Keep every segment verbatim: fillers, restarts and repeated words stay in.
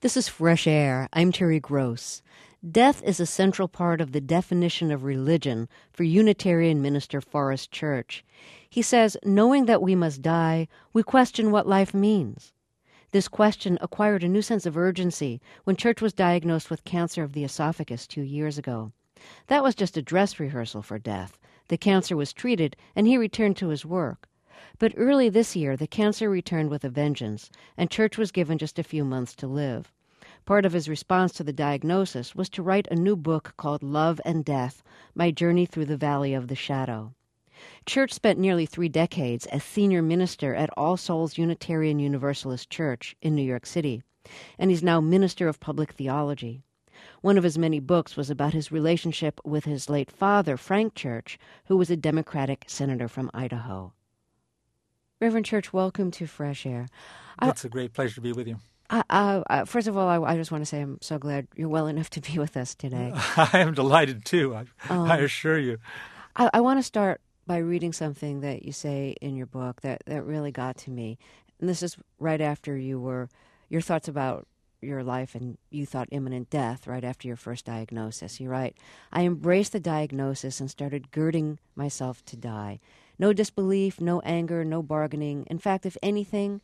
This is Fresh Air. I'm Terry Gross. Death is a central part of the definition of religion for Unitarian minister Forrest Church. He says, knowing that we must die, we question what life means. This question acquired a new sense of urgency when Church was diagnosed with cancer of the esophagus two years ago. That was just a dress rehearsal for death. The cancer was treated, and he returned to his work. But early this year, the cancer returned with a vengeance, and Church was given just a few months to live. Part of his response to the diagnosis was to write a new book called Love and Death, My Journey Through the Valley of the Shadow. Church spent nearly three decades as senior minister at All Souls Unitarian Universalist Church in New York City, and he's now minister of public theology. One of his many books was about his relationship with his late father, Frank Church, who was a Democratic senator from Idaho. Reverend Church, welcome to Fresh Air. It's I, a great pleasure to be with you. Uh, uh, first of all, I, I just want to say I'm so glad you're well enough to be with us today. I am delighted, too, I, um, I assure you. I, I want to start by reading something that you say in your book that, that really got to me. And this is right after you were, your thoughts about your life and you thought imminent death right after your first diagnosis. You write, I embraced the diagnosis and started girding myself to die. No disbelief, no anger, no bargaining. In fact, if anything,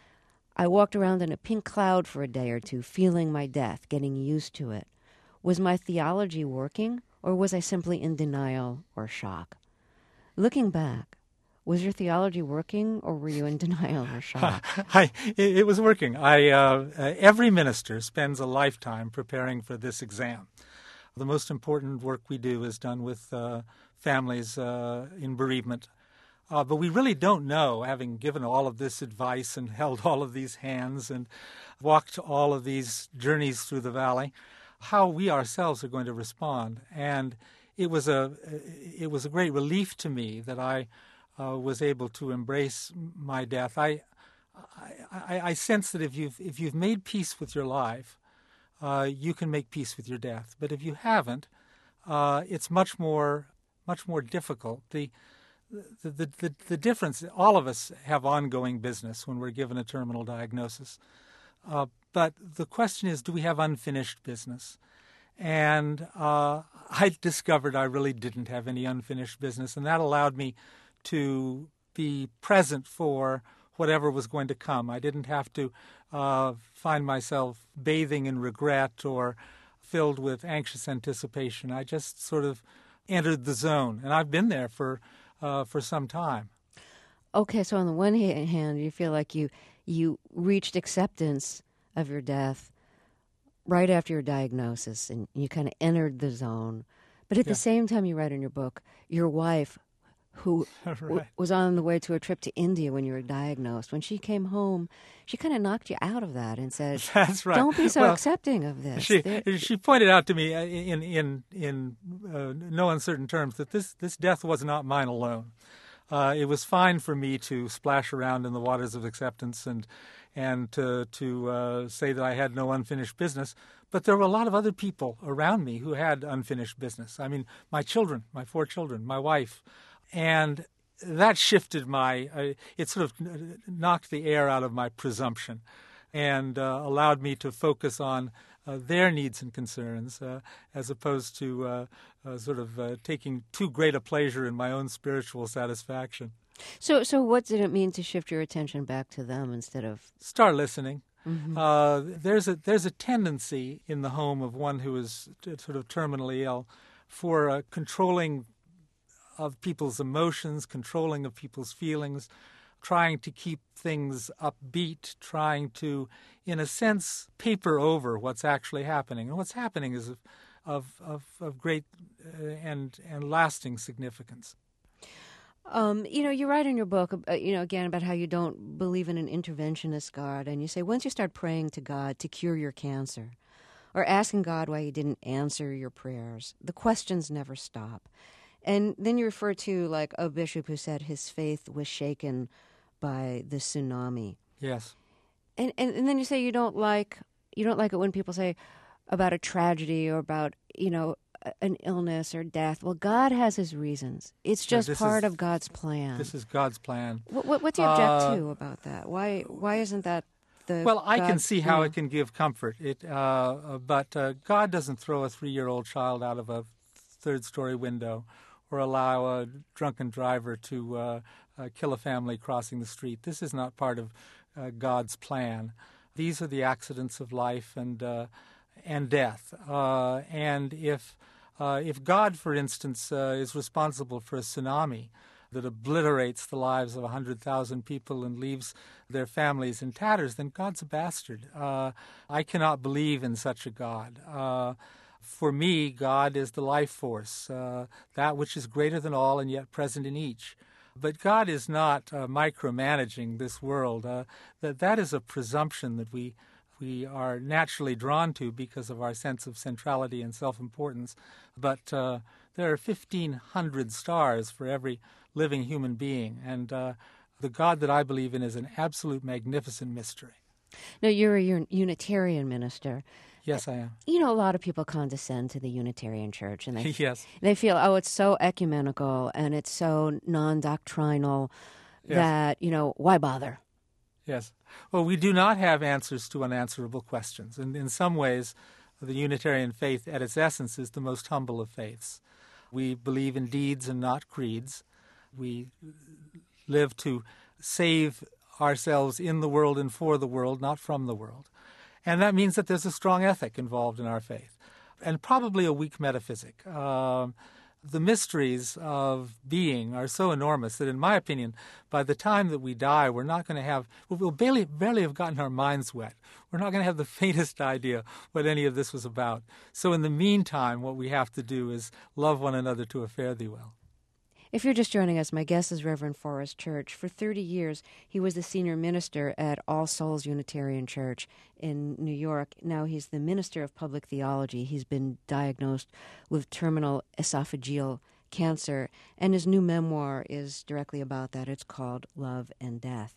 I walked around in a pink cloud for a day or two, feeling my death, getting used to it. Was my theology working, or was I simply in denial or shock? Looking back, was your theology working, or were you in denial or shock? I, it, it was working. I uh, uh, every minister spends a lifetime preparing for this exam. The most important work we do is done with uh, families uh, in bereavement. Uh, but we really don't know, having given all of this advice and held all of these hands and walked all of these journeys through the valley, how we ourselves are going to respond. And it was a it was a great relief to me that I uh, was able to embrace my death. I, I I sense that if you've if you've made peace with your life, uh, you can make peace with your death. But if you haven't, uh, it's much more much more difficult. The The, the, the, the difference, all of us have ongoing business when we're given a terminal diagnosis. Uh, but the question is, do we have unfinished business? And uh, I discovered I really didn't have any unfinished business, and that allowed me to be present for whatever was going to come. I didn't have to uh, find myself bathing in regret or filled with anxious anticipation. I just sort of entered the zone, and I've been there for Uh, for some time. Okay, so on the one hand, you feel like you you reached acceptance of your death right after your diagnosis, and you kind of entered the zone. But at yeah. the same time, you write in your book, your wife, who right. w- was on the way to a trip to India when you were diagnosed, when she came home, she kind of knocked you out of that and said, That's right. don't be so well, accepting of this. She, There- she pointed out to me in in in uh, no uncertain terms that this, this death was not mine alone. Uh, it was fine for me to splash around in the waters of acceptance and and to, to uh, say that I had no unfinished business, but there were a lot of other people around me who had unfinished business. I mean, my children, my four children, my wife. And that shifted my, uh, it sort of knocked the air out of my presumption and uh, allowed me to focus on uh, their needs and concerns uh, as opposed to uh, uh, sort of uh, taking too great a pleasure in my own spiritual satisfaction. So, so what did it mean to shift your attention back to them instead of... Start listening. Mm-hmm. Uh, there's a there's a tendency in the home of one who is t- sort of terminally ill for uh, controlling of people's emotions, controlling of people's feelings, trying to keep things upbeat, trying to, in a sense, paper over what's actually happening. And what's happening is of of, of, of great uh, and and lasting significance. Um, you know, you write in your book, uh, you know, again, about how you don't believe in an interventionist God. And you say, once you start praying to God to cure your cancer or asking God why he didn't answer your prayers, the questions never stop. And then you refer to, like, a bishop who said his faith was shaken by the tsunami. Yes. And, and and then you say you don't like you don't like it when people say about a tragedy or about, you know, an illness or death. Well, God has his reasons. It's just No, part is, of God's plan. This is God's plan. What, what, what do you object uh, to about that? Why why isn't that the Well, I can God, see how yeah. it can give comfort. It, uh, but uh, God doesn't throw a three-year-old child out of a third-story window or allow a drunken driver to uh, uh, kill a family crossing the street. This is not part of uh, God's plan. These are the accidents of life and uh, and death. Uh, and if uh, if God, for instance, uh, is responsible for a tsunami that obliterates the lives of one hundred thousand people and leaves their families in tatters, then God's a bastard. Uh, I cannot believe in such a God. Uh, for me, God is the life force, uh, that which is greater than all and yet present in each. But God is not uh, micromanaging this world. Uh, that that is a presumption that we we are naturally drawn to because of our sense of centrality and self-importance. But uh, there are fifteen hundred stars for every living human being, and uh, the God that I believe in is an absolute magnificent mystery. Now, you're a un- Unitarian minister. Yes, I am. You know, a lot of people condescend to the Unitarian Church, and they Yes. they feel, oh, it's so ecumenical and it's so non-doctrinal Yes. that, you know, why bother? Yes. Well, we do not have answers to unanswerable questions. And in some ways, the Unitarian faith at its essence is the most humble of faiths. We believe in deeds and not creeds. We live to save ourselves in the world and for the world, not from the world. And that means that there's a strong ethic involved in our faith, and probably a weak metaphysic. Um, the mysteries of being are so enormous that, in my opinion, by the time that we die, we're not going to have, we'll barely, barely have gotten our minds wet. We're not going to have the faintest idea what any of this was about. So in the meantime, what we have to do is love one another to a fare thee well. If you're just joining us, my guest is Reverend Forrest Church. For thirty years, he was the senior minister at All Souls Unitarian Church in New York. Now he's the minister of public theology. He's been diagnosed with terminal esophageal cancer, and his new memoir is directly about that. It's called Love and Death.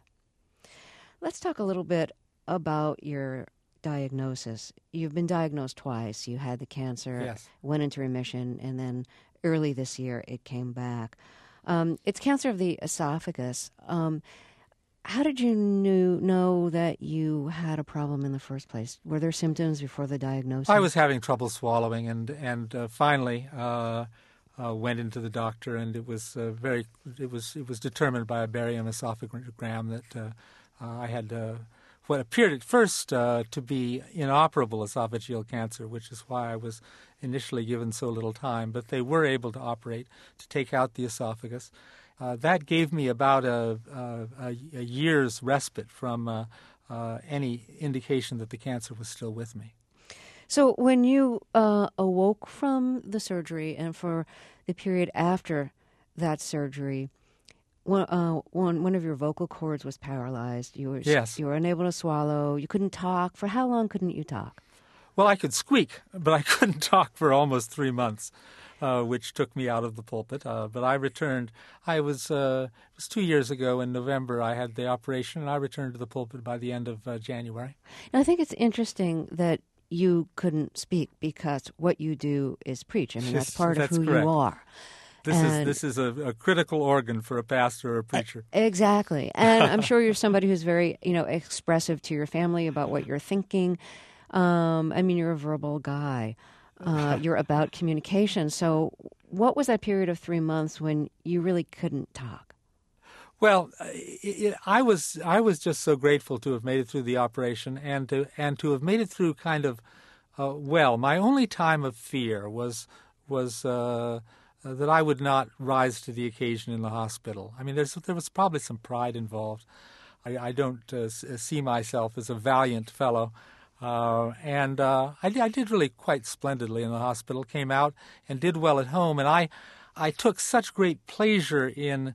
Let's talk a little bit about your diagnosis. You've been diagnosed twice. You had the cancer, Yes. went into remission, and then early this year it came back. Um, it's cancer of the esophagus. Um, how did you knew, know that you had a problem in the first place? Were there symptoms before the diagnosis? I was having trouble swallowing, and and uh, finally uh, uh, went into the doctor, and it was uh, very it was it was determined by a barium esophagogram that uh, uh, I had uh, what appeared at first uh, to be inoperable esophageal cancer, which is why I was initially given so little time. But they were able to operate to take out the esophagus. Uh, that gave me about a, a, a year's respite from uh, uh, any indication that the cancer was still with me. So when you uh, awoke from the surgery and for the period after that surgery, one, uh, one, one of your vocal cords was paralyzed. You were, Yes. You were unable to swallow. You couldn't talk. For how long couldn't you talk? Well, I could squeak, but I couldn't talk for almost three months, uh, which took me out of the pulpit. Uh, but I returned. I was uh, it was two years ago in November. I had the operation, and I returned to the pulpit by the end of uh, January. And I think it's interesting that you couldn't speak because what you do is preach. I mean, that's part That's of who correct. you are. This And- is this is a, a critical organ for a pastor or a preacher. Exactly. And I'm sure you're somebody who's very, you know, expressive to your family about what you're thinking. Um, I mean, you're a verbal guy. Uh, you're about communication. So what was that period of three months when you really couldn't talk? Well, it, it, I was I was just so grateful to have made it through the operation and to and to have made it through kind of uh, well. My only time of fear was was uh, that I would not rise to the occasion in the hospital. I mean, there's there was probably some pride involved. I, I don't uh, see myself as a valiant fellow. Uh, and uh, I, I did really quite splendidly in the hospital, came out and did well at home. And I, I took such great pleasure in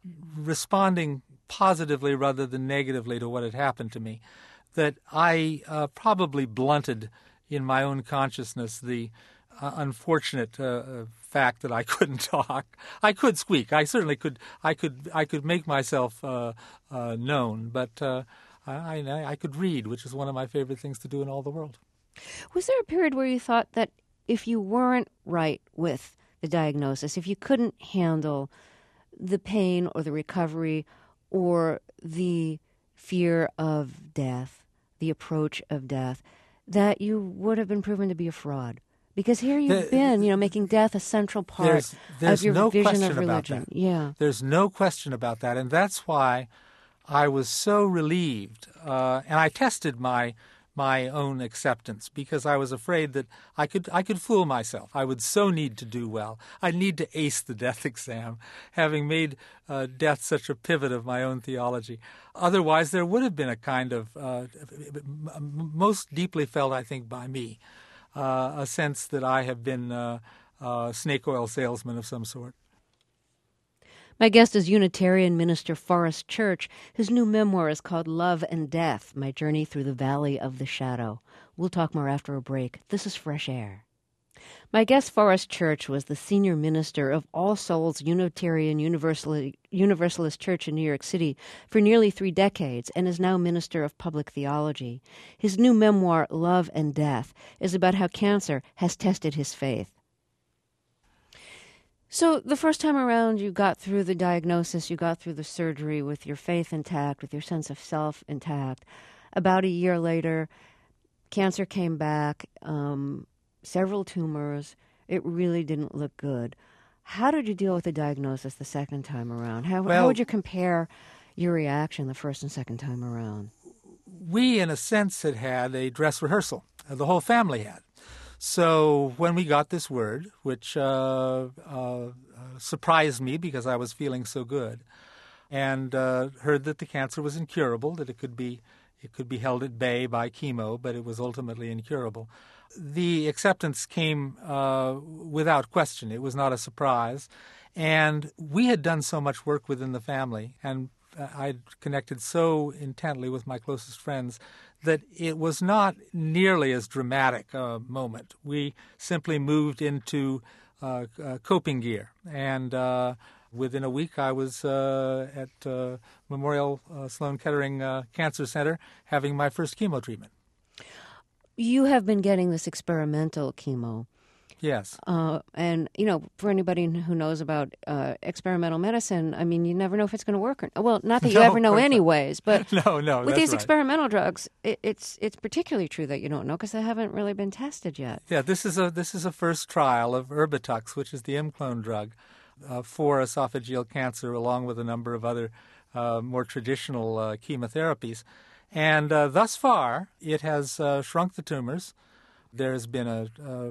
responding positively rather than negatively to what had happened to me that I uh, probably blunted in my own consciousness the uh, unfortunate uh, fact that I couldn't talk. I could squeak. I certainly could. I could. I could make myself uh, uh, known, but. Uh, I, I, I could read, which is one of my favorite things to do in all the world. Was there a period where you thought that if you weren't right with the diagnosis, if you couldn't handle the pain or the recovery or the fear of death, the approach of death, that you would have been proven to be a fraud. Because here you've the, been, you know, making death a central part there's, there's of your no vision question of religion. About that. Yeah, there's no question about that, and that's why I was so relieved. Uh, and I tested my my own acceptance because I was afraid that I could I could fool myself. I would so need to do well. I need to ace the death exam, having made uh, death such a pivot of my own theology. Otherwise, there would have been a kind of uh, most deeply felt, I think, by me. Uh, a sense that I have been uh, a snake oil salesman of some sort. My guest is Unitarian minister Forrest Church. His new memoir is called Love and Death, My Journey Through the Valley of the Shadow. We'll talk more after a break. This is Fresh Air. My guest, Forrest Church, was the senior minister of All Souls Unitarian Universalist Church in New York City for nearly three decades and is now minister of public theology. His new memoir, Love and Death, is about how cancer has tested his faith. So the first time around, you got through the diagnosis, you got through the surgery with your faith intact, with your sense of self intact. About a year later, cancer came back, um, several tumors. It really didn't look good. How did you deal with the diagnosis the second time around? How, well, how would you compare your reaction the first and second time around? We, in a sense, had had a dress rehearsal. The whole family had. So when we got this word, which uh, uh, surprised me because I was feeling so good, and uh, heard that the cancer was incurable, that it could be it could be held at bay by chemo, but it was ultimately incurable. The acceptance came uh, without question. It was not a surprise. And we had done so much work within the family, and I'd connected so intently with my closest friends that it was not nearly as dramatic a moment. We simply moved into uh, uh, coping gear. And uh, within a week, I was uh, at uh, Memorial uh, Sloan Kettering uh, Cancer Center having my first chemo treatment. You have been getting this experimental chemo. Yes. Uh, and, you know, for anybody who knows about uh, experimental medicine, I mean, you never know if it's going to work or not. Well, not that you no, ever know anyways, but no, no, with these right. experimental drugs, it, it's it's particularly true that you don't know because they haven't really been tested yet. Yeah, this is a this is a first trial of Erbitux, which is the M-clone drug uh, for esophageal cancer, along with a number of other uh, more traditional uh, chemotherapies. And uh, thus far, it has uh, shrunk the tumors. There has been a, uh,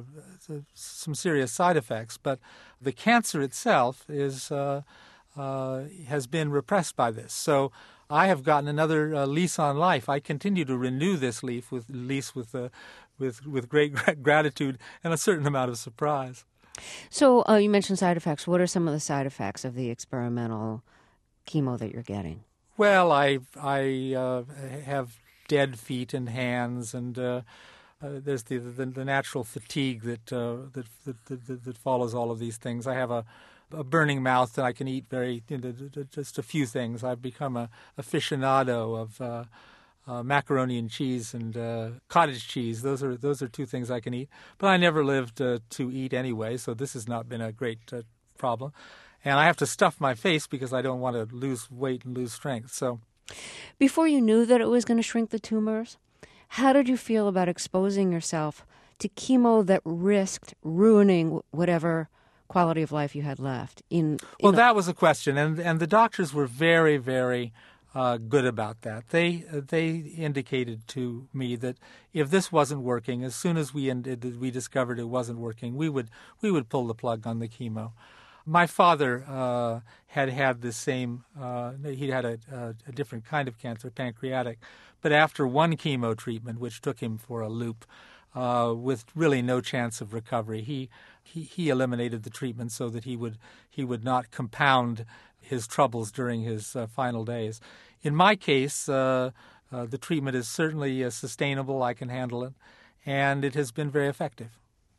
some serious side effects, but the cancer itself is uh, uh, has been repressed by this. So I have gotten another uh, lease on life. I continue to renew this leaf with lease with uh, with with great gratitude and a certain amount of surprise. So uh, you mentioned side effects. What are some of the side effects of the experimental chemo that you're getting? Well, I I uh, have dead feet and hands, and uh, uh, there's the, the the natural fatigue that, uh, that, that that that follows all of these things. I have a, a burning mouth, and I can eat very you know, just a few things. I've become a aficionado of uh, uh, macaroni and cheese and uh, cottage cheese. Those are those are two things I can eat. But I never lived uh, to eat anyway, so this has not been a great uh, problem. And I have to stuff my face because I don't want to lose weight and lose strength. So, before you knew that it was going to shrink the tumors, how did you feel about exposing yourself to chemo that risked ruining whatever quality of life you had left? In, in well, a- that was a question, and and the doctors were very, very uh, good about that. They they indicated to me that if this wasn't working, as soon as we ended, we discovered it wasn't working, we would we would pull the plug on the chemo. My father uh, had had the same, uh, he had a, a, a different kind of cancer, pancreatic, but after one chemo treatment, which took him for a loop, uh, with really no chance of recovery, he, he he eliminated the treatment so that he would he would not compound his troubles during his uh, final days. In my case, uh, uh, the treatment is certainly uh, sustainable. I can handle it, and it has been very effective.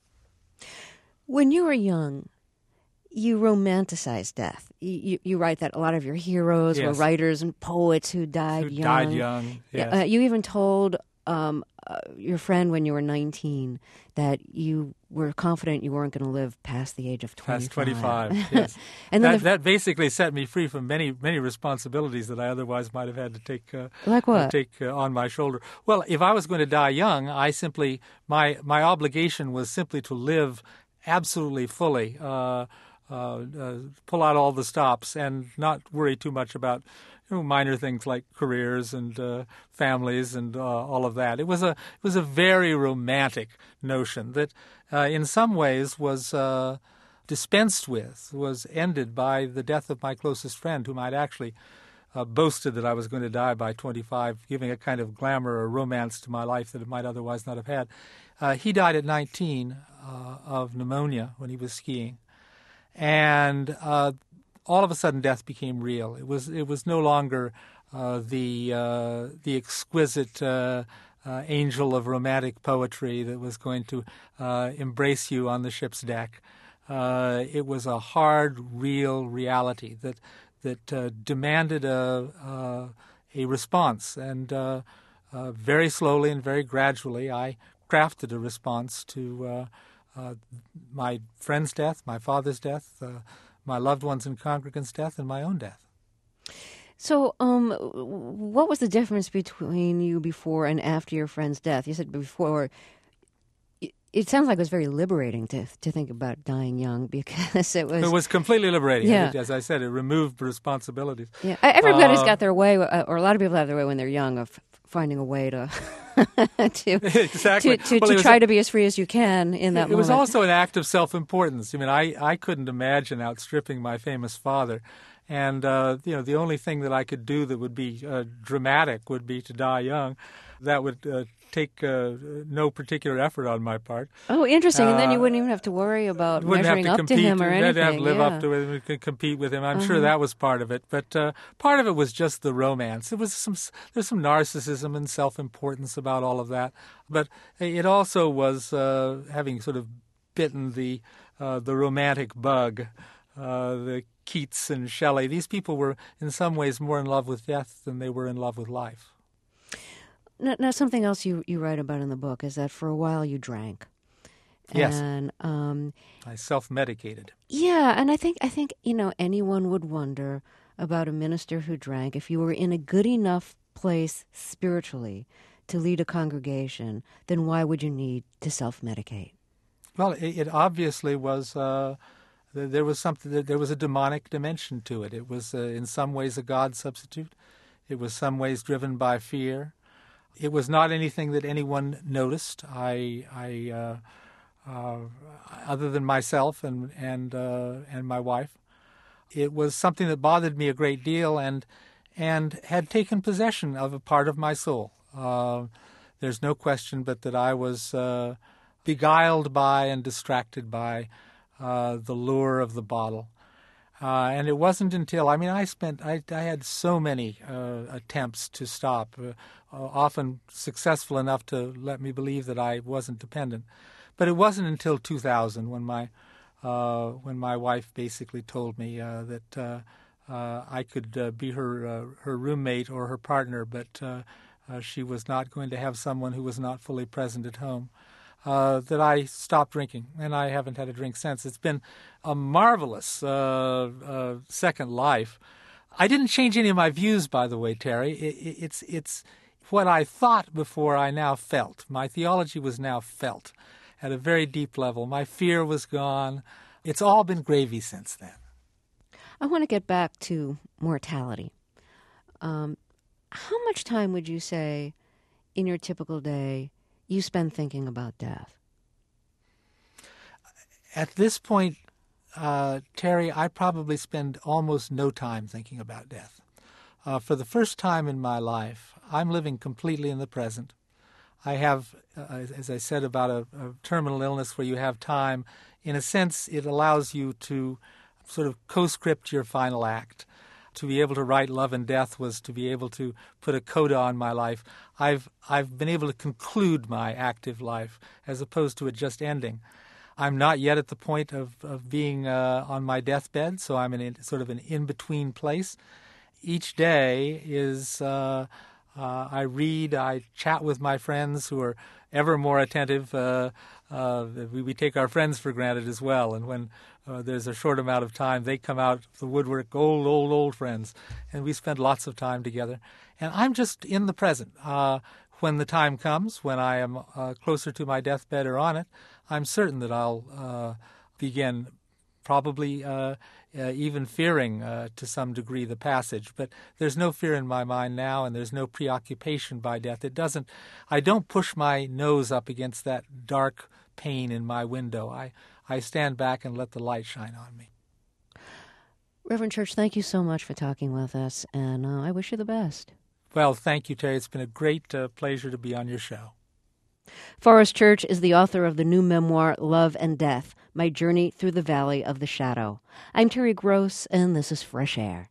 When you were young, you romanticize death. You, you, you write that a lot of your heroes yes. were writers and poets who died who young. died young, yes. Uh, you even told um, uh, your friend when you were nineteen that you were confident you weren't going to live past the age of twenty-five. Past twenty-five, yes. And then that, the, that basically set me free from many, many responsibilities that I otherwise might have had to take uh, like what? Uh, take uh, on my shoulder. Well, if I was going to die young, I simply my my obligation was simply to live absolutely fully, uh, uh, uh, pull out all the stops, and not worry too much about you know, minor things like careers and uh, families and uh, all of that. It was a it was a very romantic notion that, uh, in some ways, was uh, dispensed with, was ended by the death of my closest friend, whom I'd actually uh, boasted that I was going to die by twenty-five, giving a kind of glamour or romance to my life that it might otherwise not have had. Uh, he died at nineteen uh, of pneumonia when he was skiing, and uh, all of a sudden death became real. It was it was no longer uh, the uh, the exquisite uh, uh, angel of romantic poetry that was going to uh, embrace you on the ship's deck. Uh, it was a hard, real reality that that uh, demanded a uh, a response, and uh, uh, very slowly and very gradually, I crafted a response to uh, uh, my friend's death, my father's death, uh, my loved ones and congregants' death, and my own death. So, um, what was the difference between you before and after your friend's death? You said before. It sounds like it was very liberating to to think about dying young, because it was... It was completely liberating. Yeah. As I said, it removed responsibilities. Yeah, everybody's uh, got their way, or a lot of people have their way when they're young, of finding a way to to exactly. to, to, well, to was, try to be as free as you can in that it moment. It was also an act of self-importance. I mean, I, I couldn't imagine outstripping my famous father. And, uh, you know, the only thing that I could do that would be uh, dramatic would be to die young. That would uh, take uh, no particular effort on my part. Oh, interesting. Uh, and then you wouldn't even have to worry about measuring to up compete, to him or anything. Have to live yeah. up to him and compete with him. I'm uh-huh. sure that was part of it. But uh, part of it was just the romance. It was some, there's some narcissism and self-importance about all of that. But it also was uh, having sort of bitten the, uh, the romantic bug, uh, the Keats and Shelley. These people were in some ways more in love with death than they were in love with life. Now, now something else you, you write about in the book is that for a while you drank. Yes. And, um, I self-medicated. Yeah, and I think I think, you know, anyone would wonder about a minister who drank. If you were in a good enough place spiritually to lead a congregation, then why would you need to self-medicate? Well, it, it obviously was... Uh, There was something. There was a demonic dimension to it. It was, uh, in some ways, a God substitute. It was some ways driven by fear. It was not anything that anyone noticed. I, I, uh, uh, other than myself and and uh, and my wife, it was something that bothered me a great deal, and and had taken possession of a part of my soul. Uh, there's no question, but that I was uh, beguiled by and distracted by Uh, the lure of the bottle. Uh, and it wasn't until, I mean, I spent, I, I had so many uh, attempts to stop, uh, often successful enough to let me believe that I wasn't dependent. But it wasn't until two thousand when my, uh, when my wife basically told me uh, that uh, uh, I could uh, be her, uh, her roommate or her partner, but uh, uh, she was not going to have someone who was not fully present at home. Uh, that I stopped drinking, and I haven't had a drink since. It's been a marvelous uh, uh, second life. I didn't change any of my views, by the way, Terry. It, it's it's what I thought before I now felt. My theology was now felt at a very deep level. My fear was gone. It's all been gravy since then. I want to get back to mortality. Um, how much time would you say in your typical day you spend thinking about death? At this point, uh, Terry, I probably spend almost no time thinking about death. Uh, for the first time in my life, I'm living completely in the present. I have, uh, as I said about a, a terminal illness where you have time, in a sense, it allows you to sort of co-script your final act. To be able to write Love and Death was to be able to put a coda on my life. I've I've been able to conclude my active life as opposed to it just ending. I'm not yet at the point of, of being uh, on my deathbed, so I'm in a, sort of an in-between place. Each day is uh, Uh, I read, I chat with my friends who are ever more attentive. Uh, uh, we, we take our friends for granted as well. And when uh, there's a short amount of time, they come out of the woodwork, old, old, old friends. And we spend lots of time together. And I'm just in the present. Uh, when the time comes, when I am uh, closer to my deathbed or on it, I'm certain that I'll uh, begin probably uh, uh, even fearing uh, to some degree the passage. But there's no fear in my mind now, and there's no preoccupation by death. It doesn't, I don't push my nose up against that dark pane in my window. I, I stand back and let the light shine on me. Reverend Church, thank you so much for talking with us, and uh, I wish you the best. Well, thank you, Terry. It's been a great uh, pleasure to be on your show. Forrest Church is the author of the new memoir, Love and Death, My Journey Through the Valley of the Shadow. I'm Terry Gross, and this is Fresh Air.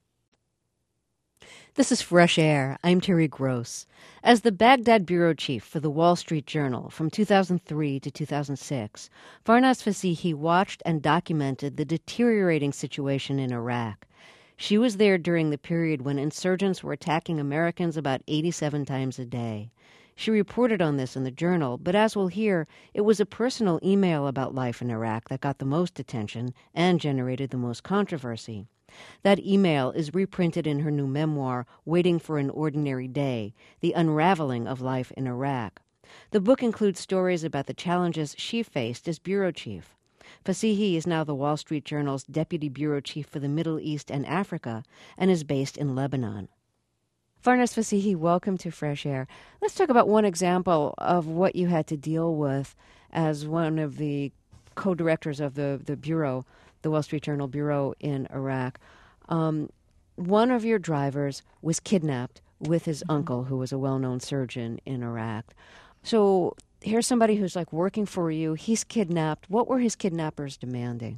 This is Fresh Air. I'm Terry Gross. As the Baghdad bureau chief for the Wall Street Journal from two thousand three to two thousand six, Farnaz Fasihi watched and documented the deteriorating situation in Iraq. She was there during the period when insurgents were attacking Americans about eighty-seven times a day. She reported on this in the Journal, but as we'll hear, it was a personal email about life in Iraq that got the most attention and generated the most controversy. That email is reprinted in her new memoir, Waiting for an Ordinary Day, The Unraveling of Life in Iraq. The book includes stories about the challenges she faced as bureau chief. Fasihi is now the Wall Street Journal's deputy bureau chief for the Middle East and Africa and is based in Lebanon. Farnaz Fasihi, welcome to Fresh Air. Let's talk about one example of what you had to deal with as one of the co-directors of the, the Bureau, the Wall Street Journal Bureau in Iraq. Um, one of your drivers was kidnapped with his mm-hmm. uncle, who was a well-known surgeon in Iraq. So here's somebody who's like working for you. He's kidnapped. What were his kidnappers demanding?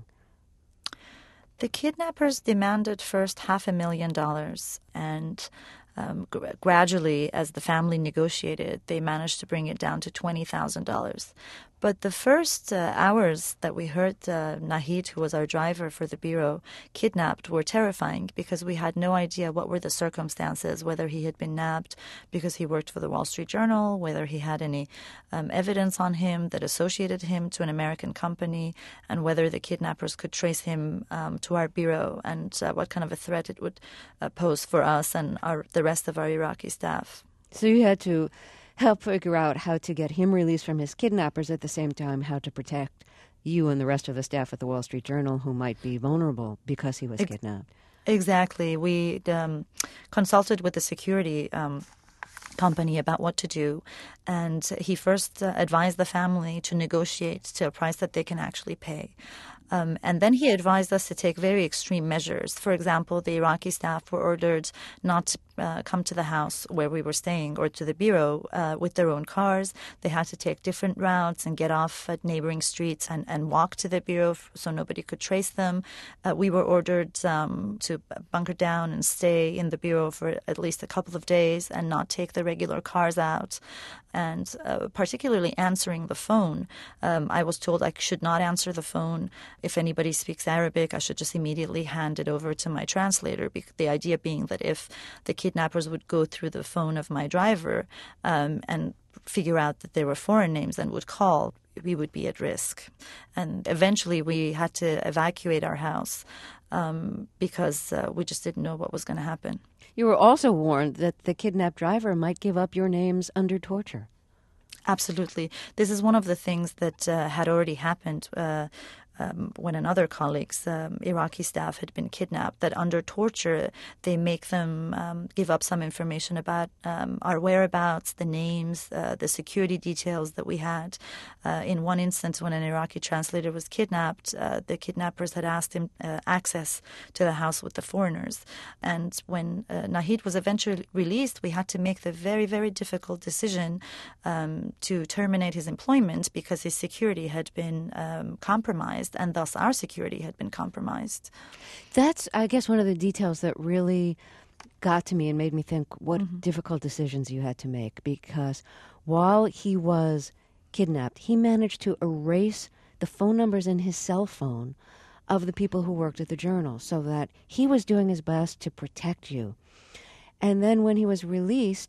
The kidnappers demanded first half a million dollars, and Um, g- gradually, as the family negotiated, they managed to bring it down to twenty thousand dollars. But the first uh, hours that we heard uh, Nahid, who was our driver for the Bureau, kidnapped were terrifying because we had no idea what were the circumstances, whether he had been nabbed because he worked for the Wall Street Journal, whether he had any um, evidence on him that associated him to an American company, and whether the kidnappers could trace him um, to our Bureau, and uh, what kind of a threat it would uh, pose for us and our, the rest of our Iraqi staff. So you had to help figure out how to get him released from his kidnappers, at the same time how to protect you and the rest of the staff at the Wall Street Journal who might be vulnerable because he was Ex- kidnapped. Exactly. We um, consulted with the security um, company about what to do, and he first uh, advised the family to negotiate to a price that they can actually pay. Um, and then he advised us to take very extreme measures. For example, the Iraqi staff were ordered not to uh, come to the house where we were staying or to the Bureau uh, with their own cars. They had to take different routes and get off at neighboring streets and, and walk to the Bureau f- so nobody could trace them. Uh, we were ordered um, to bunker down and stay in the Bureau for at least a couple of days and not take the regular cars out. And uh, particularly answering the phone, um, I was told I should not answer the phone. If anybody speaks Arabic, I should just immediately hand it over to my translator. The idea being that if the kidnappers would go through the phone of my driver um, and figure out that there were foreign names and would call, we would be at risk. And eventually we had to evacuate our house um, because uh, we just didn't know what was going to happen. You were also warned that the kidnapped driver might give up your names under torture. Absolutely. This is one of the things that uh, had already happened uh, um, when another colleague's um, Iraqi staff had been kidnapped, that under torture they make them um, give up some information about um, our whereabouts, the names, uh, the security details that we had. Uh, in one instance, when an Iraqi translator was kidnapped, uh, the kidnappers had asked him uh, access to the house with the foreigners. And when uh, Nahid was eventually released, we had to make the very, very difficult decision um, to terminate his employment because his security had been um, compromised, and thus our security had been compromised. That's, I guess, one of the details that really got to me and made me think what Mm-hmm. difficult decisions you had to make, because while he was kidnapped, he managed to erase the phone numbers in his cell phone of the people who worked at the Journal, so that he was doing his best to protect you. And then when he was released,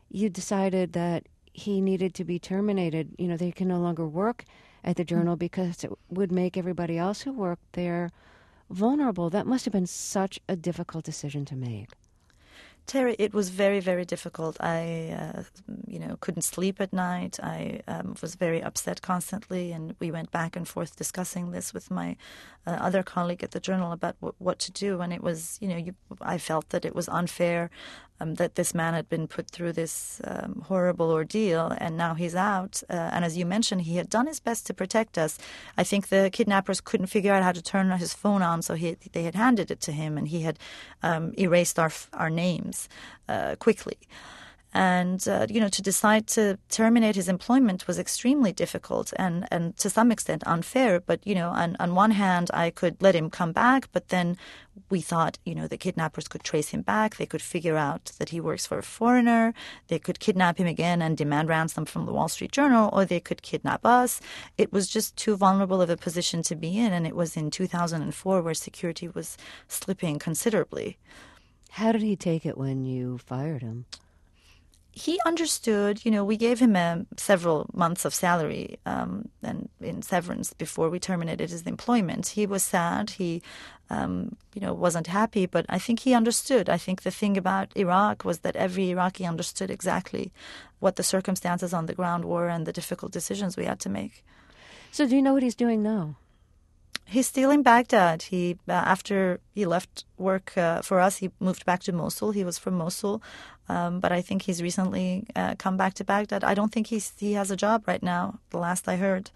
you decided that he needed to be terminated. You know, they can no longer work at the Journal because it would make everybody else who worked there vulnerable. That must have been such a difficult decision to make. Terry, it was very, very difficult. I, uh, you know, couldn't sleep at night. I um, was very upset constantly, and we went back and forth discussing this with my uh, other colleague at the Journal about w- what to do. And it was, you know, you, I felt that it was unfair um, that this man had been put through this um, horrible ordeal, and now he's out. Uh, and as you mentioned, he had done his best to protect us. I think the kidnappers couldn't figure out how to turn his phone on, so he, they had handed it to him, and he had um, erased our our names Uh, quickly. And, uh, you know, to decide to terminate his employment was extremely difficult and, and to some extent unfair. But, you know, on, on one hand, I could let him come back, but then we thought, you know, the kidnappers could trace him back. They could figure out that he works for a foreigner. They could kidnap him again and demand ransom from the Wall Street Journal, or they could kidnap us. It was just too vulnerable of a position to be in. And it was in two thousand four where security was slipping considerably. How did he take it when you fired him? He understood, you know, we gave him a, several months of salary um, and in severance before we terminated his employment. He was sad. He, um, you know, wasn't happy, but I think he understood. I think the thing about Iraq was that every Iraqi understood exactly what the circumstances on the ground were and the difficult decisions we had to make. So do you know what he's doing now? He's still in Baghdad. He uh, after he left work uh, for us, he moved back to Mosul. He was from Mosul, um, but I think he's recently uh, come back to Baghdad. I don't think he's he has a job right now, the last I heard.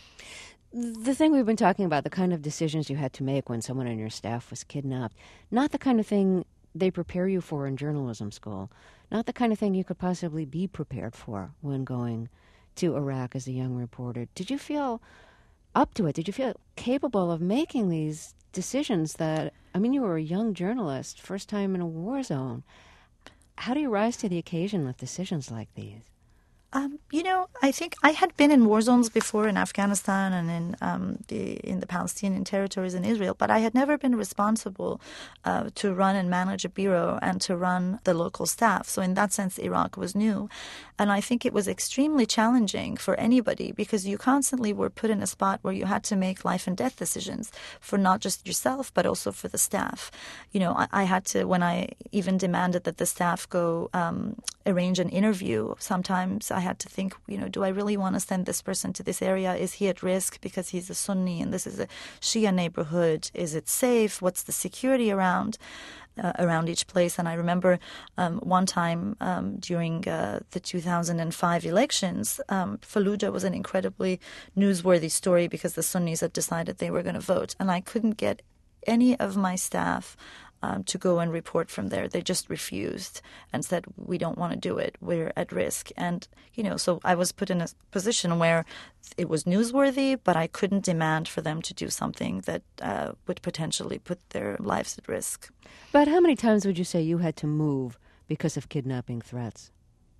The thing we've been talking about, the kind of decisions you had to make when someone on your staff was kidnapped, not the kind of thing they prepare you for in journalism school, not the kind of thing you could possibly be prepared for when going to Iraq as a young reporter. Did you feel up to it? Did you feel capable of making these decisions that, I mean, you were a young journalist, first time in a war zone. How do you rise to the occasion with decisions like these? Um, you know, I think I had been in war zones before in Afghanistan and in um, the in the Palestinian territories in Israel, but I had never been responsible uh, to run and manage a bureau and to run the local staff. So in that sense, Iraq was new. And I think it was extremely challenging for anybody because you constantly were put in a spot where you had to make life and death decisions for not just yourself, but also for the staff. You know, I, I had to, when I even demanded that the staff go um, arrange an interview, sometimes I had to think, you know, do I really want to send this person to this area? Is he at risk because he's a Sunni and this is a Shia neighborhood? Is it safe? What's the security around? Uh, around each place. And I remember um, one time um, during uh, the two thousand five elections, um, Fallujah was an incredibly newsworthy story because the Sunnis had decided they were going to vote. And I couldn't get any of my staff um, to go and report from there. They just refused and said, we don't want to do it. We're at risk. And, you know, so I was put in a position where it was newsworthy, but I couldn't demand for them to do something that uh, would potentially put their lives at risk. But how many times would you say you had to move because of kidnapping threats?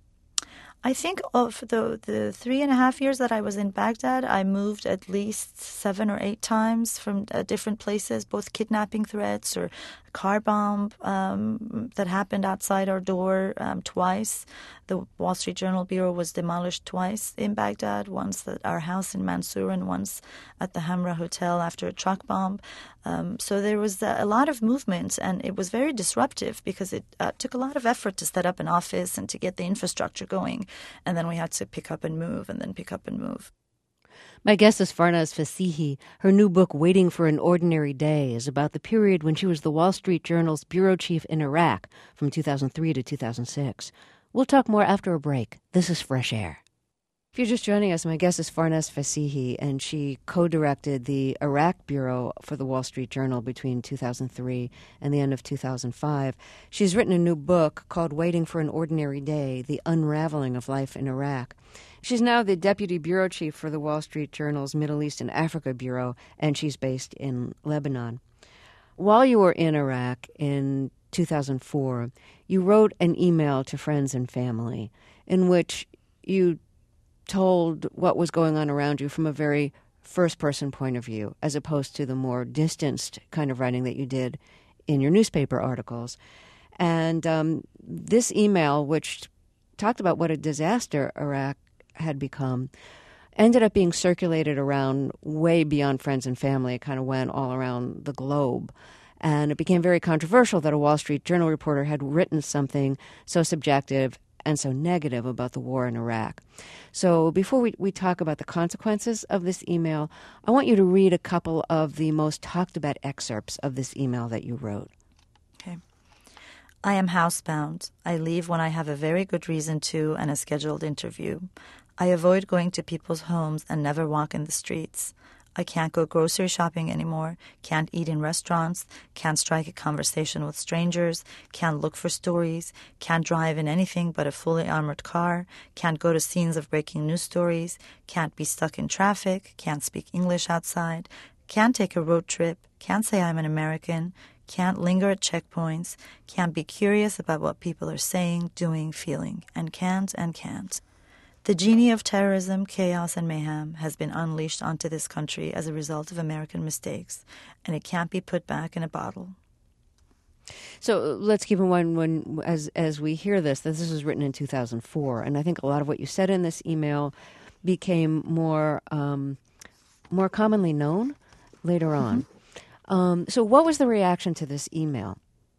I think of the the three and a half years that I was in Baghdad, I moved at least seven or eight times from uh, different places, both kidnapping threats or a car bomb um, that happened outside our door um, twice. The Wall Street Journal bureau was demolished twice in Baghdad, once at our house in Mansour and once at the Hamra Hotel after a truck bomb. Um, so there was a lot of movement, and it was very disruptive because it uh, took a lot of effort to set up an office and to get the infrastructure going. And then we had to pick up and move and then pick up and move. My guest is Farnaz Fassihi. Her new book, Waiting for an Ordinary Day, is about the period when she was the Wall Street Journal's bureau chief in Iraq from two thousand three to two thousand six. We'll talk more after a break. This is Fresh Air. If you're just joining us, my guest is Farnaz Fassihi, and she co-directed the Iraq Bureau for the Wall Street Journal between two thousand three and the end of two thousand five. She's written a new book called Waiting for an Ordinary Day, The Unraveling of Life in Iraq. She's now the deputy bureau chief for the Wall Street Journal's Middle East and Africa Bureau, and she's based in Lebanon. While you were in Iraq in two thousand four, you wrote an email to friends and family in which you told what was going on around you from a very first-person point of view, as opposed to the more distanced kind of writing that you did in your newspaper articles. And um, this email, which talked about what a disaster Iraq had become, ended up being circulated around way beyond friends and family. It kind of went all around the globe. And it became very controversial that a Wall Street Journal reporter had written something so subjective and so negative about the war in Iraq. So before we, we talk about the consequences of this email, I want you to read a couple of the most talked about excerpts of this email that you wrote. Okay. I am housebound. I leave when I have a very good reason to and a scheduled interview. I avoid going to people's homes and never walk in the streets. I can't go grocery shopping anymore, can't eat in restaurants, can't strike a conversation with strangers, can't look for stories, can't drive in anything but a fully armored car, can't go to scenes of breaking news stories, can't be stuck in traffic, can't speak English outside, can't take a road trip, can't say I'm an American, can't linger at checkpoints, can't be curious about what people are saying, doing, feeling, and can't and can't. The genie of terrorism, chaos, and mayhem has been unleashed onto this country as a result of American mistakes, and it can't be put back in a bottle. So let's keep in mind when, as as we hear this, that this was written in two thousand four, and I think a lot of what you said in this email became more um, more commonly known later on. Mm-hmm. Um, so what was the reaction to this email?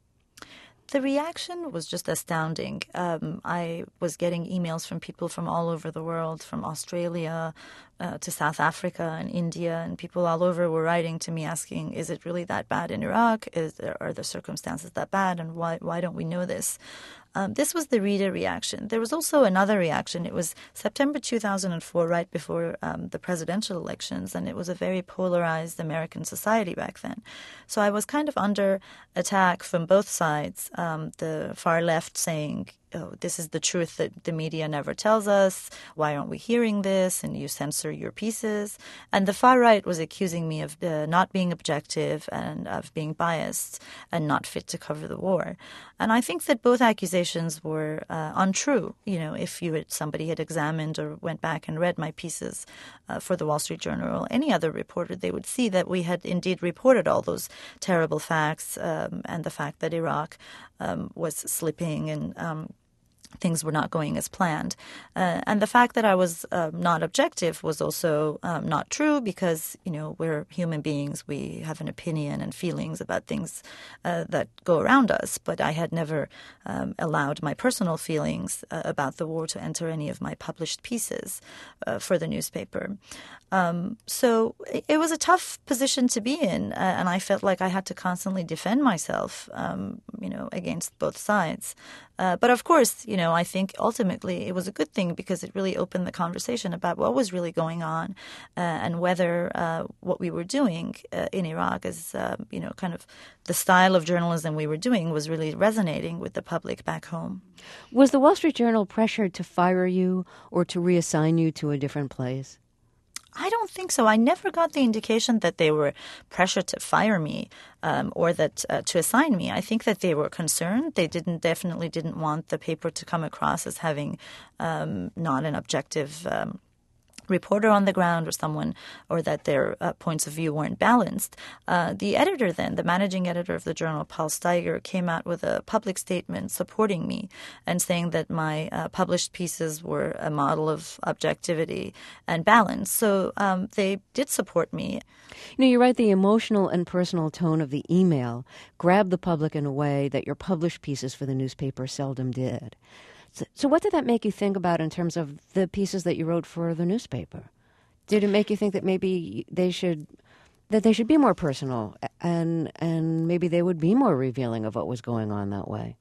The reaction was just astounding. Um, I was getting emails from people from all over the world, from Australia uh, to South Africa and India, and people all over were writing to me asking, is it really that bad in Iraq? Is there, are the circumstances that bad, and why why don't we know this? Um, this was the reader reaction. There was also another reaction. It was September two thousand four, right before um, the presidential elections, and it was a very polarized American society back then. So I was kind of under attack from both sides. Um, the far left saying, oh, this is the truth that the media never tells us. Why aren't we hearing this? And you censor your pieces. And the far right was accusing me of uh, not being objective and of being biased and not fit to cover the war. And I think that both accusations were uh, untrue. You know, if you had, somebody had examined or went back and read my pieces uh, for the Wall Street Journal or any other reporter, they would see that we had indeed reported all those terrible facts um, and the fact that Iraq um, was slipping and um, things were not going as planned. Uh, and the fact that I was uh, not objective was also um, not true because, you know, we're human beings. We have an opinion and feelings about things uh, that go around us. But I had never um, allowed my personal feelings uh, about the war to enter any of my published pieces uh, for the newspaper. Um, so it, it was a tough position to be in, uh, and I felt like I had to constantly defend myself, um, you know, against both sides. Uh, but of course, you know, I think ultimately it was a good thing because it really opened the conversation about what was really going on uh, and whether uh, what we were doing uh, in Iraq as, uh, you know, kind of the style of journalism we were doing was really resonating with the public back home. Was the Wall Street Journal pressured to fire you or to reassign you to a different place? I don't think so. I never got the indication that they were pressured to fire me um, or that uh, to assign me. I think that they were concerned. They didn't definitely didn't want the paper to come across as having um, not an objective um, reporter on the ground or someone, or that their uh, points of view weren't balanced. Uh, the editor then, the managing editor of the journal, Paul Steiger, came out with a public statement supporting me and saying that my uh, published pieces were a model of objectivity and balance. So um, they did support me. You know, you're right, the emotional and personal tone of the email grabbed the public in a way that your published pieces for the newspaper seldom did. So, so what did that make you think about in terms of the pieces that you wrote for the newspaper? Did it make you think that maybe they should that they should be more personal and and maybe they would be more revealing of what was going on that way?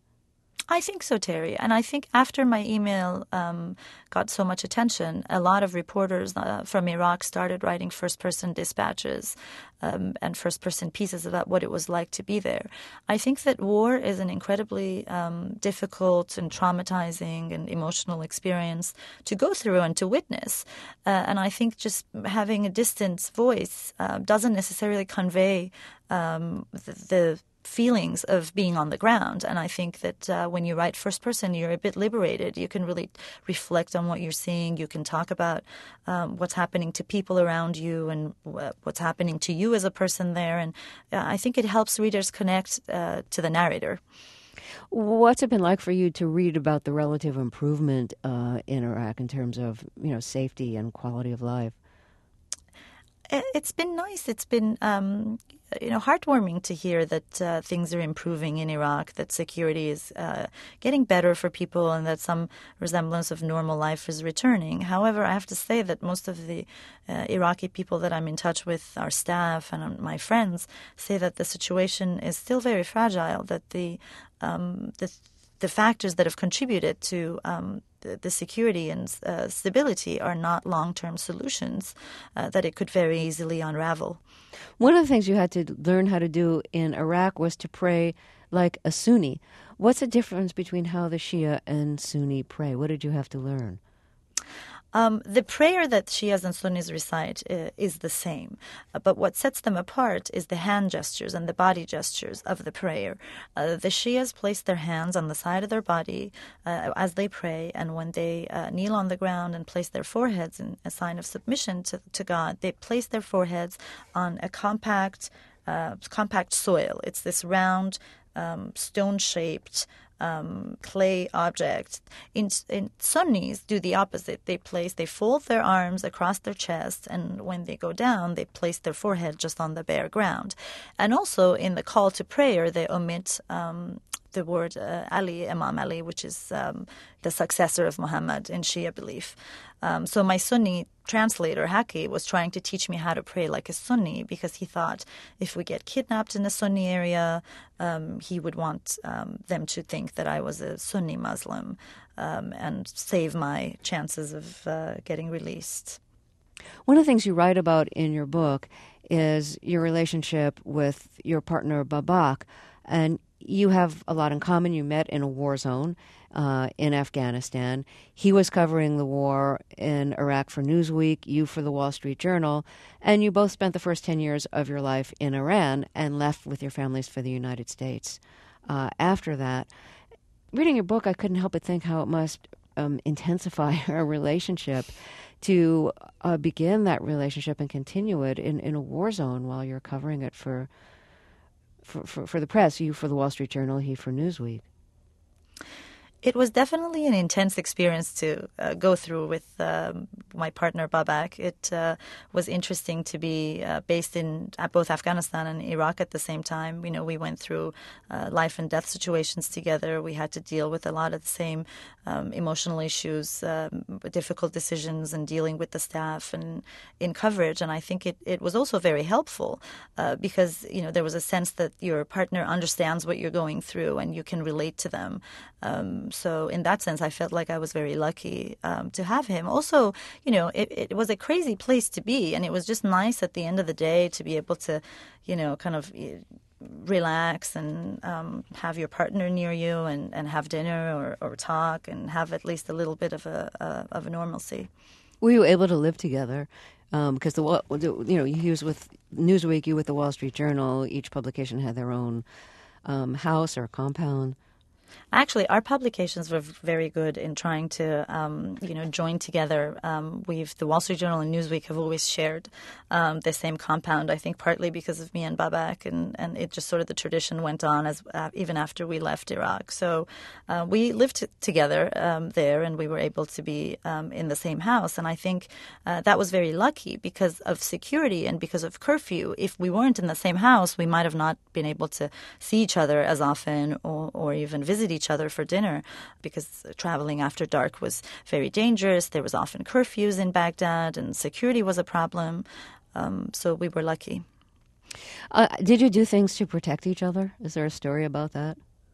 I think so, Terry. And I think after my email um, got so much attention, a lot of reporters uh, from Iraq started writing first-person dispatches um, and first-person pieces about what it was like to be there. I think that war is an incredibly um, difficult and traumatizing and emotional experience to go through and to witness. Uh, and I think just having a distant voice uh, doesn't necessarily convey um, the, the feelings of being on the ground. And I think that uh, when you write first person, you're a bit liberated. You can really reflect on what you're seeing. You can talk about um, what's happening to people around you and w- what's happening to you as a person there. And uh, I think it helps readers connect uh, to the narrator. What's it been like for you to read about the relative improvement uh, in Iraq in terms of, you know, safety and quality of life? It's been nice. It's been, um, you know, heartwarming to hear that uh, things are improving in Iraq, that security is uh, getting better for people, and that some resemblance of normal life is returning. However, I have to say that most of the uh, Iraqi people that I'm in touch with, our staff and my friends, say that the situation is still very fragile, that the um, the the factors that have contributed to um, the, the security and uh, stability are not long-term solutions, uh, that it could very easily unravel. One of the things you had to learn how to do in Iraq was to pray like a Sunni. What's the difference between how the Shia and Sunni pray? What did you have to learn? Um, the prayer that Shias and Sunnis recite uh, is the same, uh, but what sets them apart is the hand gestures and the body gestures of the prayer. Uh, the Shias place their hands on the side of their body uh, as they pray, and when they uh, kneel on the ground and place their foreheads in a sign of submission to, to God, they place their foreheads on a compact, uh, compact soil. It's this round, um, stone-shaped Um, clay object. In, in Sunnis do the opposite. They place, they fold their arms across their chest, and when they go down, they place their forehead just on the bare ground. And also in the call to prayer, they omit um, the word uh, Ali, Imam Ali, which is um, the successor of Muhammad in Shia belief. Um, so my Sunni translator, Haki, was trying to teach me how to pray like a Sunni, because he thought if we get kidnapped in the Sunni area, um, he would want um, them to think that I was a Sunni Muslim um, and save my chances of uh, getting released. One of the things you write about in your book is your relationship with your partner, Babak, and you have a lot in common. You met in a war zone uh, in Afghanistan. He was covering the war in Iraq for Newsweek, you for the Wall Street Journal, and you both spent the first ten years of your life in Iran and left with your families for the United States. Uh, after that, reading your book, I couldn't help but think how it must um, intensify a relationship to uh, begin that relationship and continue it in, in a war zone while you're covering it for For, for, for the press, you for the Wall Street Journal, he for Newsweek. It was definitely an intense experience to uh, go through with um, my partner Babak. It uh, was interesting to be uh, based in uh, both Afghanistan and Iraq at the same time. You know, we went through uh, life and death situations together. We had to deal with a lot of the same um, emotional issues, um, difficult decisions, and dealing with the staff and in coverage. And I think it, it was also very helpful uh, because, you know, there was a sense that your partner understands what you're going through and you can relate to them. Um, So in that sense, I felt like I was very lucky um, to have him. Also, you know, it, it was a crazy place to be, and it was just nice at the end of the day to be able to, you know, kind of relax and um, have your partner near you and, and have dinner or, or talk and have at least a little bit of a, a of a normalcy. Were you able to live together? Because um, the you know he was with Newsweek, you with the Wall Street Journal. Each publication had their own um, house or compound. Actually, our publications were very good in trying to, um, you know, join together. Um, we've the Wall Street Journal and Newsweek have always shared um, the same compound. I think partly because of me and Babak, and, and it just sort of the tradition went on as uh, even after we left Iraq. So uh, we lived t- together um, there, and we were able to be um, in the same house. And I think uh, that was very lucky because of security and because of curfew. If we weren't in the same house, we might have not been able to see each other as often or, or even visit each other for dinner, because traveling after dark was very dangerous. There was often curfews in Baghdad, and security was a problem. Um, so we were lucky. Uh, did you do things to protect each other? Is there a story about that?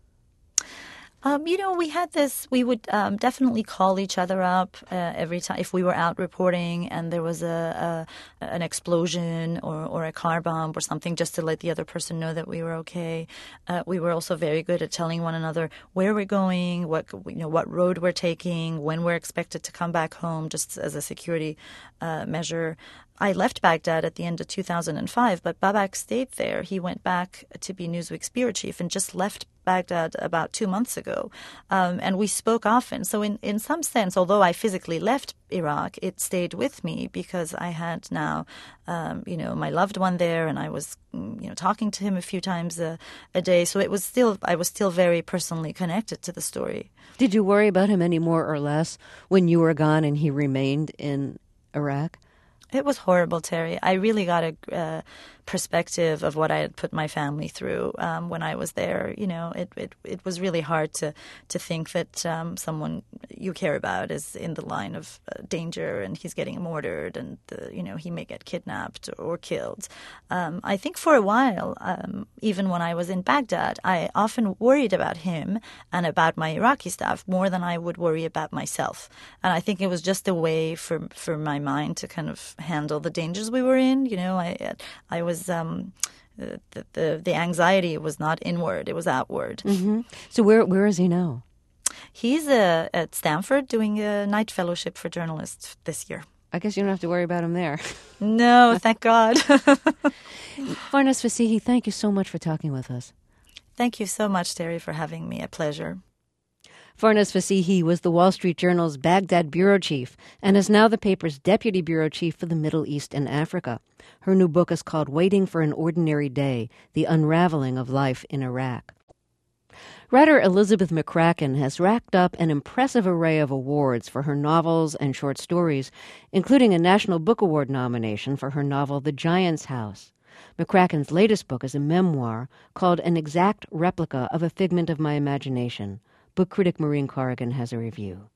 Um, you know, we had this, we would um, definitely call each other up uh, every time if we were out reporting and there was a, a an explosion or, or a car bomb or something, just to let the other person know that we were okay. Uh, we were also very good at telling one another where we're going, what you know, what road we're taking, when we're expected to come back home, just as a security uh, measure. I left Baghdad at the end of two thousand five, but Babak stayed there. He went back to be Newsweek's bureau chief and just left Baghdad about two months ago, um, and we spoke often. So in, in some sense, although I physically left Iraq, it stayed with me because I had now, um, you know, my loved one there, and I was, you know, talking to him a few times a, a day. So it was still, I was still very personally connected to the story. Did you worry about him any more or less when you were gone and he remained in Iraq? It was horrible, Terry. I really got a uh, perspective of what I had put my family through um, when I was there. You know, it, it it was really hard to to think that um, someone you care about is in the line of uh, danger and he's getting murdered and uh, you know, he may get kidnapped or, or killed. Um, I think for a while, um, even when I was in Baghdad, I often worried about him and about my Iraqi staff more than I would worry about myself. And I think it was just a way for for my mind to kind of handle the dangers we were in. You know, I I was um, the, the the anxiety was not inward; it was outward. Mm-hmm. So where where is he now? He's uh, at Stanford doing a night fellowship for journalists this year. I guess you don't have to worry about him there. No, thank God. Farnaz Fassihi, thank you so much for talking with us. Thank you so much, Terry, for having me. A pleasure. Farnaz Fassihi was the Wall Street Journal's Baghdad bureau chief and is now the paper's deputy bureau chief for the Middle East and Africa. Her new book is called Waiting for an Ordinary Day, The Unraveling of Life in Iraq. Writer Elizabeth McCracken has racked up an impressive array of awards for her novels and short stories, including a National Book Award nomination for her novel The Giant's House. McCracken's latest book is a memoir called An Exact Replica of a Figment of My Imagination. Book critic Maureen Corrigan has a review.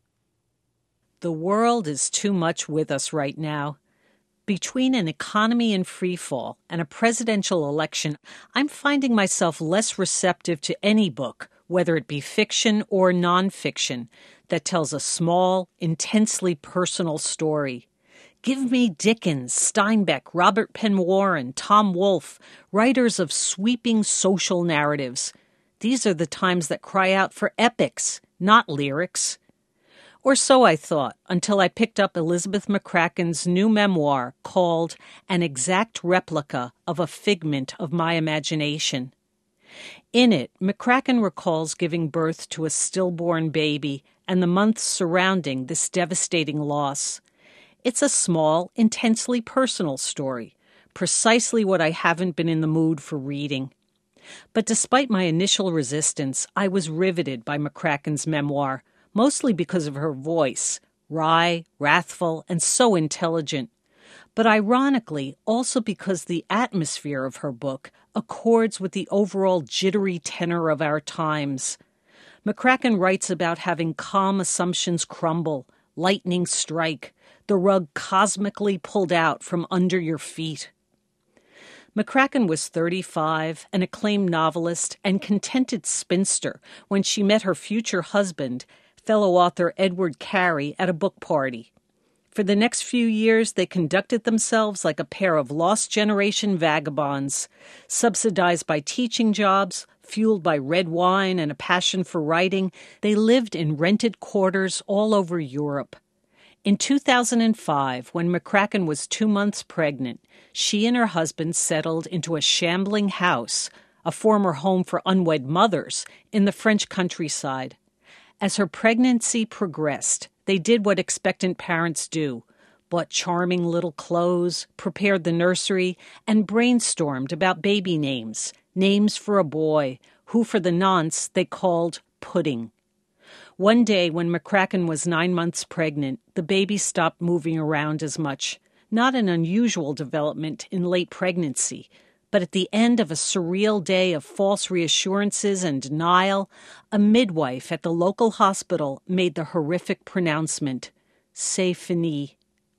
The world is too much with us right now. Between an economy in freefall and a presidential election, I'm finding myself less receptive to any book, whether it be fiction or nonfiction, that tells a small, intensely personal story. Give me Dickens, Steinbeck, Robert Penn Warren, Tom Wolfe, writers of sweeping social narratives. These are the times that cry out for epics, not lyrics. Or so I thought, until I picked up Elizabeth McCracken's new memoir called An Exact Replica of a Figment of My Imagination. In it, McCracken recalls giving birth to a stillborn baby and the months surrounding this devastating loss. It's a small, intensely personal story, precisely what I haven't been in the mood for reading. But despite my initial resistance, I was riveted by McCracken's memoir, mostly because of her voice, wry, wrathful, and so intelligent. But ironically, also because the atmosphere of her book accords with the overall jittery tenor of our times. McCracken writes about having calm assumptions crumble, lightning strike, the rug cosmically pulled out from under your feet. McCracken was thirty-five, an acclaimed novelist and contented spinster when she met her future husband, fellow author Edward Carey, at a book party. For the next few years, they conducted themselves like a pair of lost generation vagabonds, subsidized by teaching jobs, fueled by red wine and a passion for writing. They lived in rented quarters all over Europe. In two thousand five, when McCracken was two months pregnant, she and her husband settled into a shambling house, a former home for unwed mothers, in the French countryside. As her pregnancy progressed, they did what expectant parents do, bought charming little clothes, prepared the nursery, and brainstormed about baby names, names for a boy, who for the nonce they called Pudding. One day, when McCracken was nine months pregnant, the baby stopped moving around as much, not an unusual development in late pregnancy, but at the end of a surreal day of false reassurances and denial, a midwife at the local hospital made the horrific pronouncement, "C'est fini."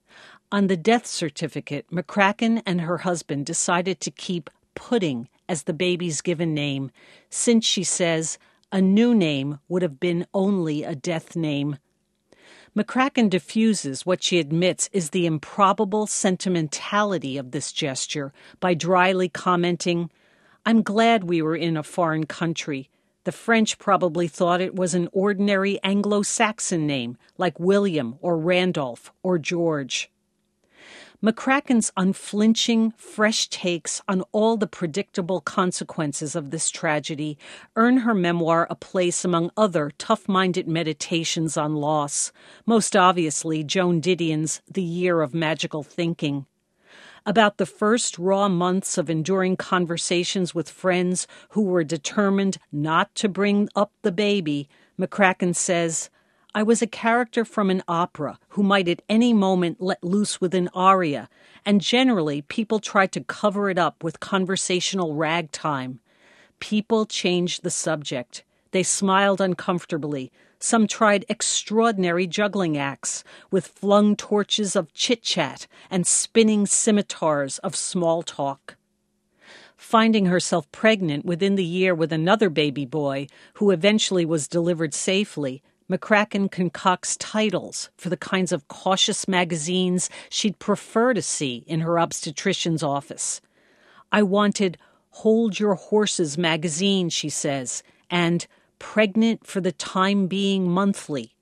On the death certificate, McCracken and her husband decided to keep Pudding as the baby's given name, since, she says, a new name would have been only a death name. McCracken diffuses what she admits is the improbable sentimentality of this gesture by dryly commenting, "I'm glad we were in a foreign country. The French probably thought it was an ordinary Anglo-Saxon name, like William or Randolph or George." McCracken's unflinching, fresh takes on all the predictable consequences of this tragedy earn her memoir a place among other tough-minded meditations on loss, most obviously Joan Didion's The Year of Magical Thinking. About the first raw months of enduring conversations with friends who were determined not to bring up the baby, McCracken says, I was a character from an opera who might at any moment let loose with an aria, and generally people tried to cover it up with conversational ragtime. People changed the subject. They smiled uncomfortably. Some tried extraordinary juggling acts with flung torches of chit-chat and spinning scimitars of small talk. Finding herself pregnant within the year with another baby boy, who eventually was delivered safely, McCracken concocts titles for the kinds of cautious magazines she'd prefer to see in her obstetrician's office. I wanted Hold Your Horses magazine, she says, and Pregnant for the Time Being Monthly.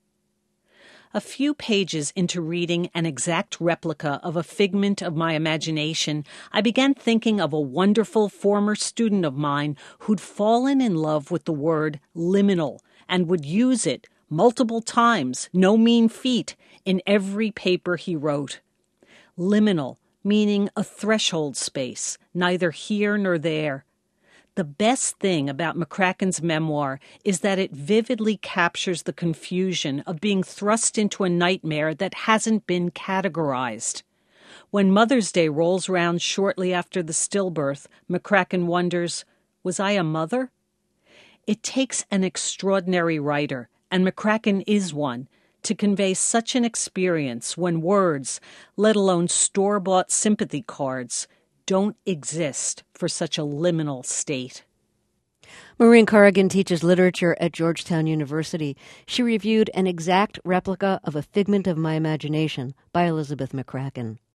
A few pages into reading an exact replica of a figment of my imagination, I began thinking of a wonderful former student of mine who'd fallen in love with the word liminal and would use it multiple times, no mean feat, in every paper he wrote. Liminal, meaning a threshold space, neither here nor there. The best thing about McCracken's memoir is that it vividly captures the confusion of being thrust into a nightmare that hasn't been categorized. When Mother's Day rolls round shortly after the stillbirth, McCracken wonders, was I a mother? It takes an extraordinary writer, and McCracken is one, to convey such an experience when words, let alone store-bought sympathy cards, don't exist for such a liminal state. Maureen Corrigan teaches literature at Georgetown University. She reviewed an exact replica of A Figment of My Imagination by Elizabeth McCracken.